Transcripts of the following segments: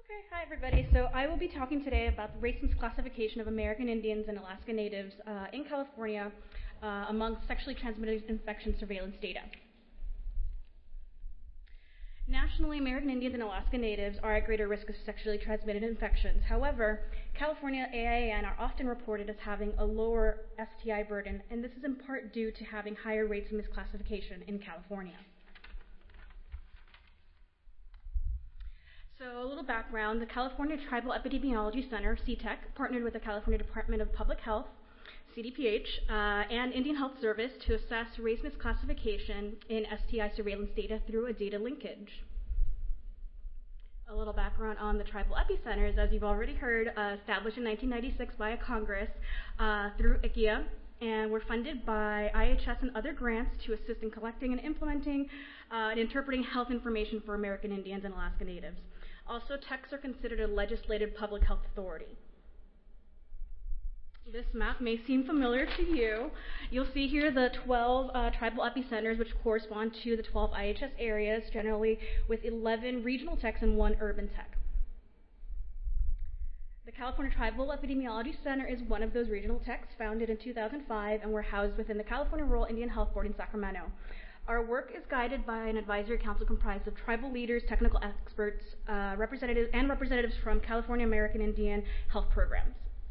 Okay, hi everybody. So I will be talking today about the race misclassification of American Indians and Alaska Natives in California among sexually transmitted infection surveillance data. Nationally, American Indians and Alaska Natives are at greater risk of sexually transmitted infections. However, California AIAN are often reported as having a lower STI burden, and this is in part due to having higher rates of misclassification in California. So a little background, the California Tribal Epidemiology Center, CTEC, partnered with the California Department of Public Health, CDPH, and Indian Health Service to assess race misclassification in STI surveillance data through a data linkage. A little background on the tribal epicenters, as you've already heard, established in 1996 by a Congress through ICIA, and were funded by IHS and other grants to assist in collecting and implementing and interpreting health information for American Indians and Alaska Natives. Also, TECs are considered a legislative public health authority. This map may seem familiar to you. You'll see here the 12 tribal epicenters, which correspond to the 12 IHS areas, generally with 11 regional TECs and 1 urban TEC. The California Tribal Epidemiology Center is one of those regional TECs, founded in 2005, and we're housed within the California Rural Indian Health Board in Sacramento. Our work is guided by an advisory council comprised of tribal leaders, technical experts, representatives from California American Indian health programs.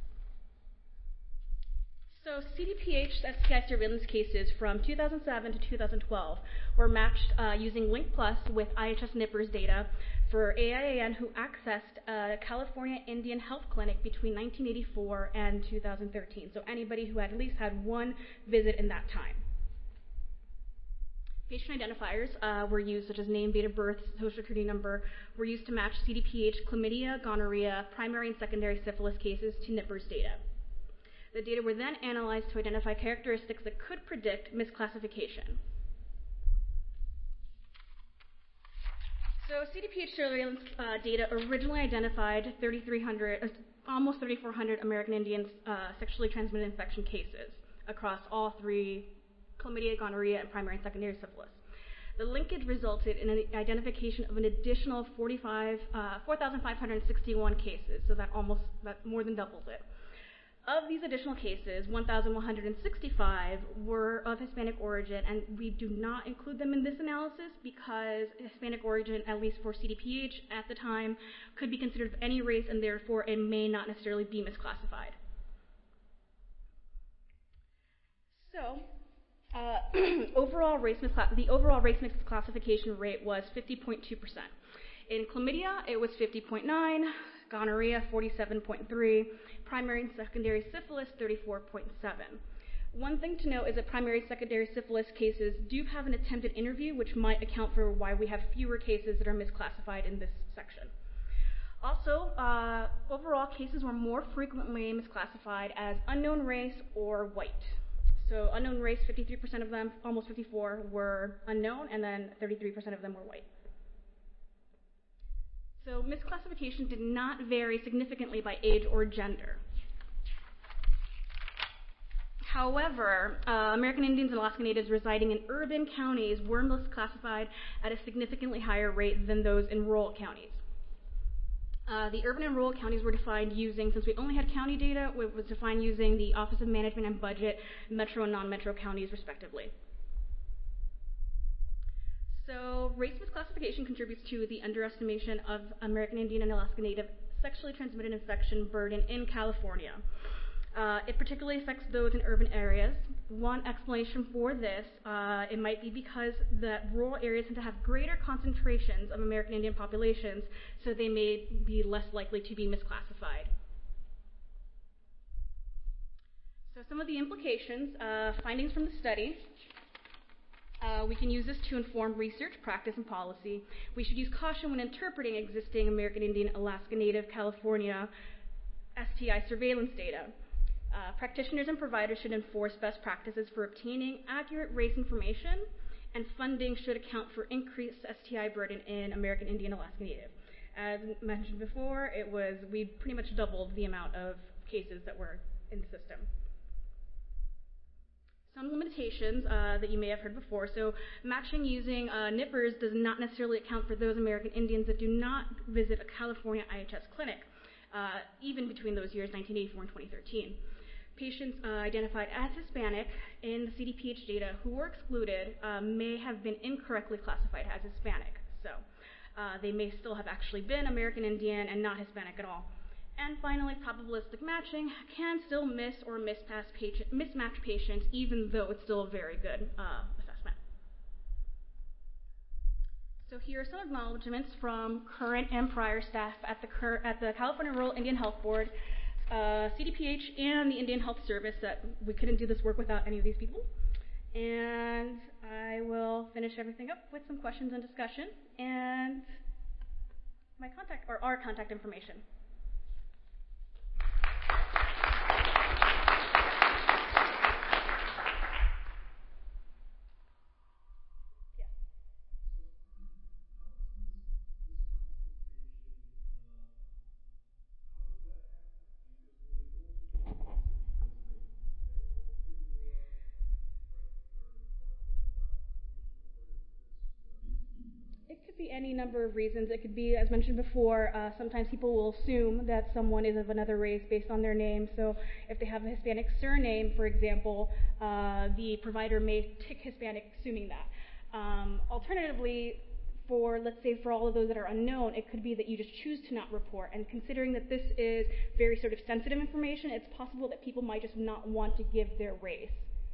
So CDPH STI surveillance cases from 2007 to 2012 were matched using Link Plus with IHS NIPERS data for AIAN who accessed a California Indian Health Clinic between 1984 and 2013. So anybody who had at least had one visit in that time. Patient identifiers were used, such as name, date of birth, social security number, were used to match CDPH chlamydia, gonorrhea, primary and secondary syphilis cases to NIPERS data. The data were then analyzed to identify characteristics that could predict misclassification. So CDPH surveillance data originally identified almost 3,400 American Indians sexually transmitted infection cases across all three: chlamydia, gonorrhea, and primary and secondary syphilis. The linkage resulted in an identification of an additional 4,561 cases, so that more than doubles it. Of these additional cases, 1,165 were of Hispanic origin, and we do not include them in this analysis because Hispanic origin, at least for CDPH at the time, could be considered of any race, and therefore it may not necessarily be misclassified. So, the overall race misclassification rate was 50.2%. In chlamydia, it was 50.9, gonorrhea 47.3, primary and secondary syphilis 34.7. One thing to note is that primary and secondary syphilis cases do have an attempted interview, which might account for why we have fewer cases that are misclassified in this section. Also, overall cases were more frequently misclassified as unknown race or white. So unknown race, 53% of them, almost 54, were unknown, and then 33% of them were white. So misclassification did not vary significantly by age or gender. However, American Indians and Alaska Natives residing in urban counties were misclassified at a significantly higher rate than those in rural counties. The urban and rural counties were defined using, since we only had county data, it was defined using the Office of Management and Budget, metro and non-metro counties, respectively. So race misclassification contributes to the underestimation of American Indian and Alaska Native sexually transmitted infection burden in California. It particularly affects those in urban areas. One explanation for this, it might be because the rural areas tend to have greater concentrations of American Indian populations, so they may be less likely to be misclassified. So some of the implications, findings from the study. We can use this to inform research, practice, and policy. We should use caution when interpreting existing American Indian, Alaska Native, California STI surveillance data. Practitioners and providers should enforce best practices for obtaining accurate race information, and funding should account for increased STI burden in American Indian, Alaska Native. As mentioned before, we pretty much doubled the amount of cases that were in the system. Some limitations that you may have heard before. So, matching using NIPERS does not necessarily account for those American Indians that do not visit a California IHS clinic, even between those years 1984 and 2013. Patients identified as Hispanic in the CDPH data who were excluded may have been incorrectly classified as Hispanic. So, they may still have actually been American Indian and not Hispanic at all. And finally, probabilistic matching can still miss or mismatch patients, even though it's still a very good assessment. So here are some acknowledgments from current and prior staff at the California Rural Indian Health Board, CDPH, and the Indian Health Service. That we couldn't do this work without any of these people. And I will finish everything up with some questions and discussion and our contact information. It could be any number of reasons. It could be, as mentioned before, sometimes people will assume that someone is of another race based on their name. So if they have a Hispanic surname, for example, the provider may tick Hispanic assuming that. Alternatively, let's say for all of those that are unknown, it could be that you just choose to not report. And considering that this is very sort of sensitive information, it's possible that people might just not want to give their race.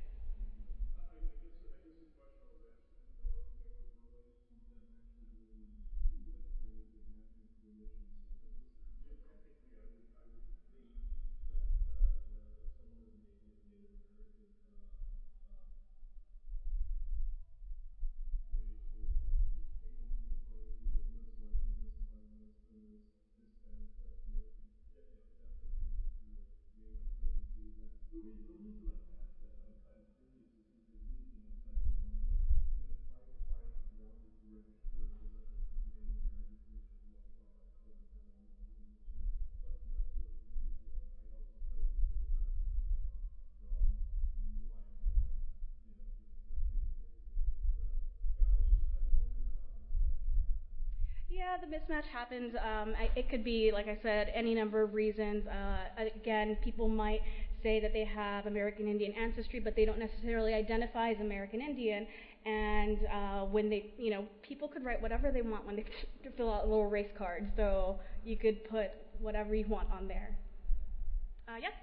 Yeah, the mismatch happens. It could be, like I said, any number of reasons. Again, people might say that they have American Indian ancestry, but they don't necessarily identify as American Indian. And when people could write whatever they want when they fill out a little race card. So you could put whatever you want on there. Yes?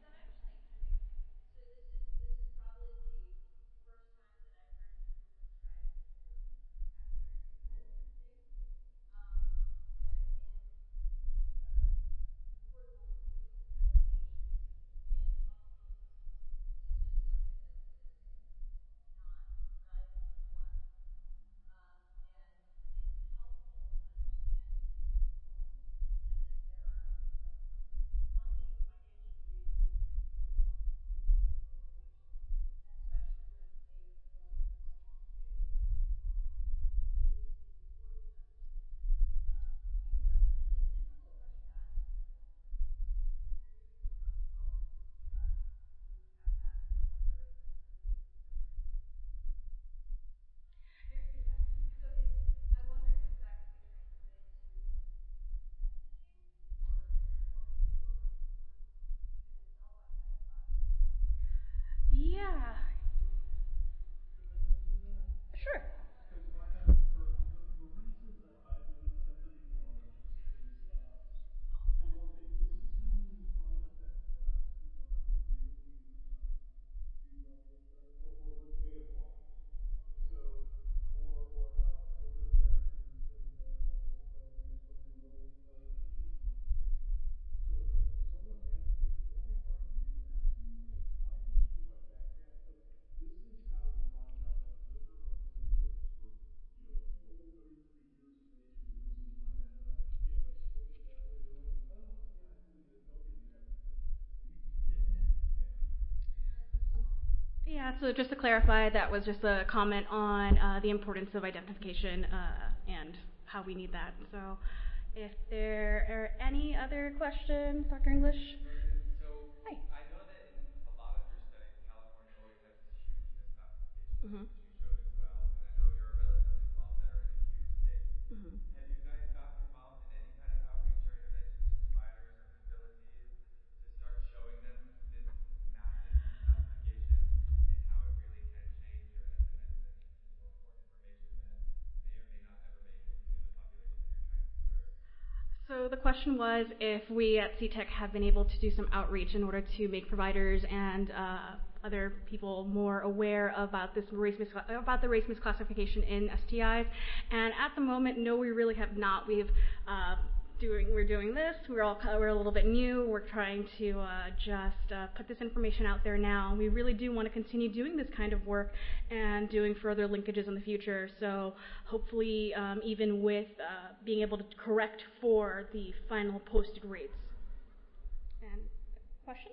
Yeah. Sure. Yeah, so just to clarify, that was just a comment on the importance of identification and how we need that. So if there are any other questions, Dr. English? So Hi. I know that in a lot of your studies, California always has this huge Mhm. you showed as well. And I know you're a relatively small center in a huge state. Mhm. Have you guys gotten involved in any kind of outreach or interventions to providers or facilities to start showing them this massive misclassification and how it really can change your estimates and more important information that may or may not ever make it to the population that you're trying to serve? So the question was if we at CTEC have been able to do some outreach in order to make providers and other people more aware about about the race misclassification in STIs. And at the moment, no, we really have not. Uh, we're doing this. We're a little bit new. We're trying to just put this information out there now. We really do want to continue doing this kind of work and doing further linkages in the future. So hopefully, even with being able to correct for the final posted rates. And question?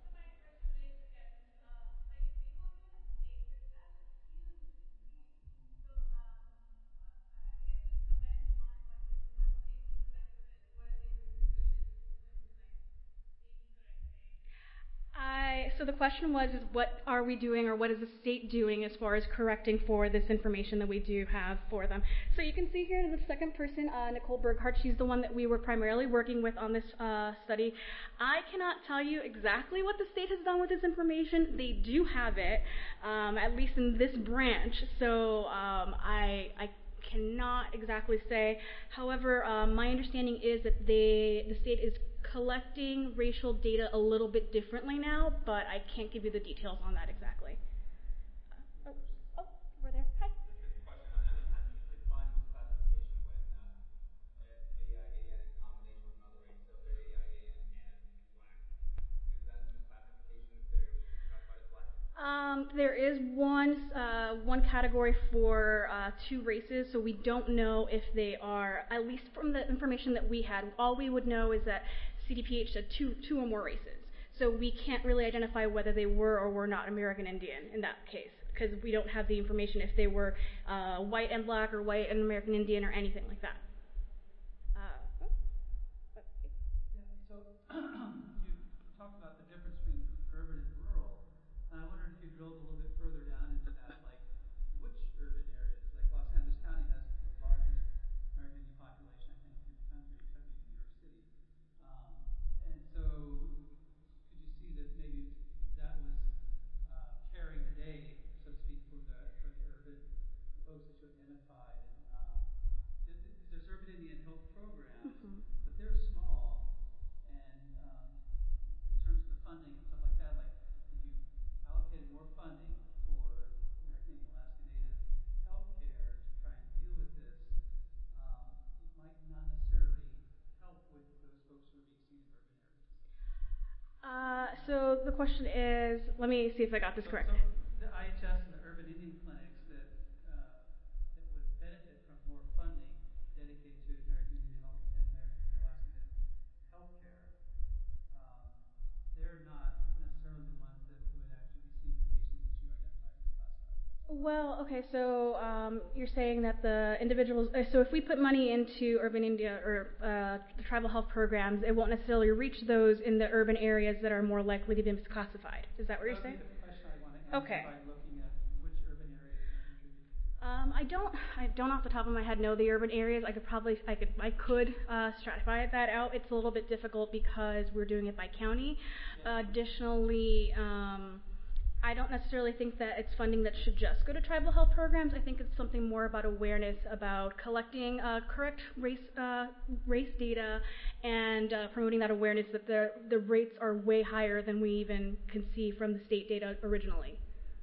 So the question was, is what are we doing or what is the state doing as far as correcting for this information that we do have for them? So you can see here in the second person, Nicole Burghardt, she's the one that we were primarily working with on this study. I cannot tell you exactly what the state has done with this information. They do have it, at least in this branch. So I cannot exactly say. However, my understanding is that the state is collecting racial data a little bit differently now, but I can't give you the details on that exactly. Oh, over there. Hi. Just a question on that. How do you define misclassification when AIAN in combination with another race, so they're AIAN and black? Is that misclassification if they're classified as black? There is one category for two races, so we don't know if they are, at least from the information that we had, all we would know is that CDPH said two or more races. So we can't really identify whether they were or were not American Indian in that case, because we don't have the information if they were white and black or white and American Indian or anything like that. Yeah, so you talked about the difference between urban and rural, and I wondered if you drilled a little bit further down into that, like which urban areas, like Los Angeles County has the largest American Indian population, I think, in the country, except maybe New York City. And so could you see that maybe that was carrying the day, so to speak, for the urban folks that you identified? And there's urban Indian health programs, Mm-hmm. but they're small, and in terms of the funding and stuff like that, like if you allocated more funding for American Indian Alaska Native healthcare to try and deal with this, it might not necessarily help with those folks who are being seen in urban areas. So the question is, let me see if I got this correct. So the IHS and the urban Indian clinics that would benefit from more funding dedicated to American Indian health and American Alaska Native healthcare, they're not necessarily the ones that would actually be seeing the patients that you identified as classified. Well, okay, so you're saying that the individuals, so if we put money into urban India or the tribal health programs, it won't necessarily reach those in the urban areas that are more likely to be misclassified. Is that what you're saying? That would be the question I want to answer Okay. by looking at which urban areas can contribute to that. I don't off the top of my head know the urban areas. I could stratify that out. It's a little bit difficult because we're doing it by county. Yeah. Additionally, I don't necessarily think that it's funding that should just go to tribal health programs. I think it's something more about awareness, about collecting correct race data, and promoting that awareness that the rates are way higher than we even can see from the state data originally.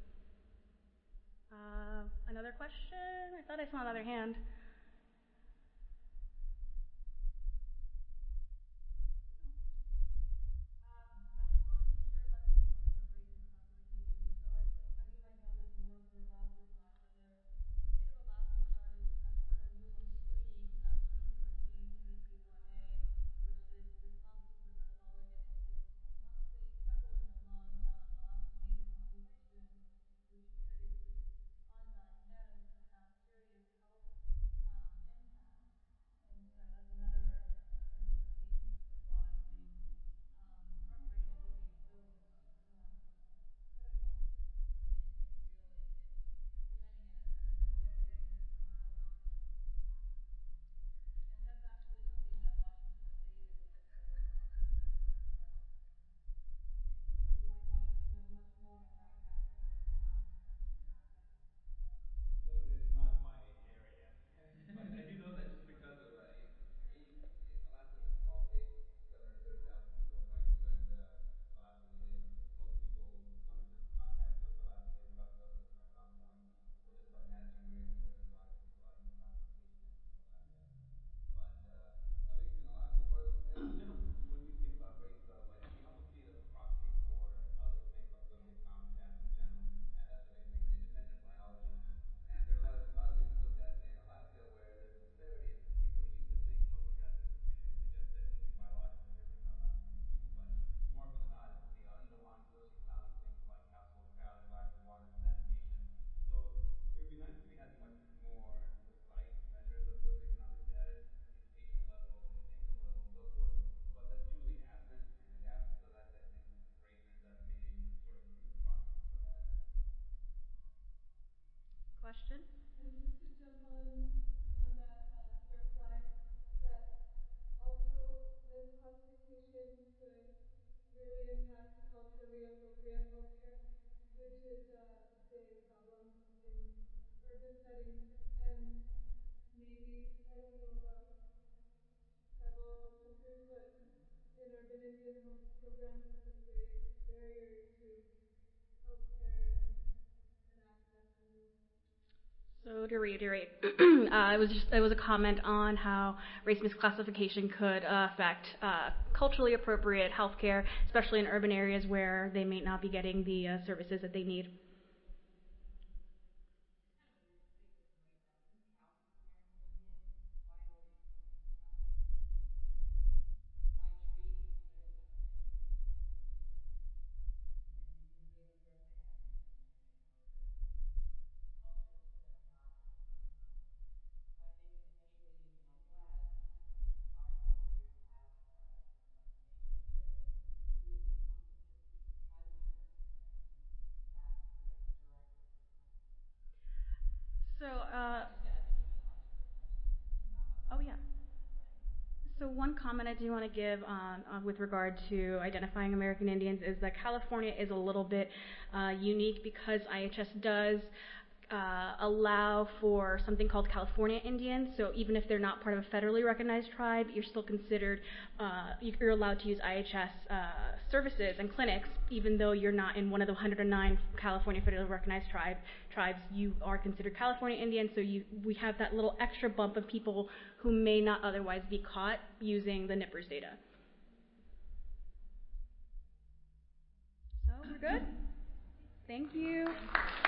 Another question? I thought I saw another hand. really impact culturally appropriate healthcare, which is a big problem in urban settings, and maybe, I don't know about tribal countries, but in urban Indian health programs, it's a big barrier to healthcare and access and So to reiterate, it was a comment on how race misclassification could affect culturally appropriate healthcare, especially in urban areas where they may not be getting the services that they need. So, oh yeah. So one comment I do want to give with regard to identifying American Indians is that California is a little bit unique because IHS does allow for something called California Indians. So even if they're not part of a federally recognized tribe, you're still considered, you're allowed to use IHS services and clinics, even though you're not in one of the 109 California federally recognized tribes. You are considered California Indian, so we have that little extra bump of people who may not otherwise be caught using the NIPERS data. So we're good? Thank you.